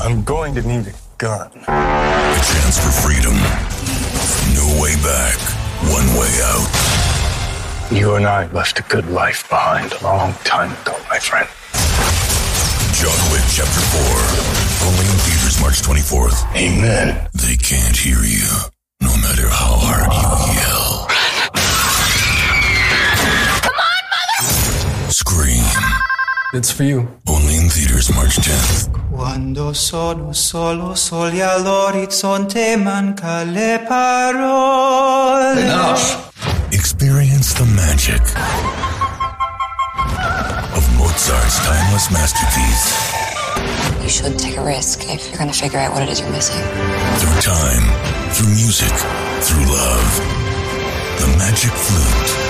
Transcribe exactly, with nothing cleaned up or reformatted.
I'm going to need a gun. A chance for freedom. No way back. One way out. You and I left a good life behind a long time ago, my friend. John Wick Chapter four. Only in theaters March twenty-fourth. Amen. They can't hear you, no matter how hard you yell. Come on, mother! Scream. It's for you. Only in theaters March tenth. Quando sono solo soli all'orizzonte manca le parole. Enough. Experience the magic of Mozart's timeless masterpiece. You should take a risk if you're going to figure out what it is you're missing. Through time, through music, through love. The Magic Flute.